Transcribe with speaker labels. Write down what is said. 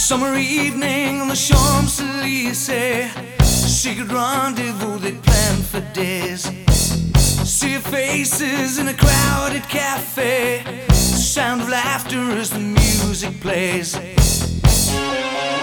Speaker 1: Summer evening on the Champs-Élysées, secret rendezvous they'd planned for days. See your faces in a crowded cafe, the sound of laughter as the music plays.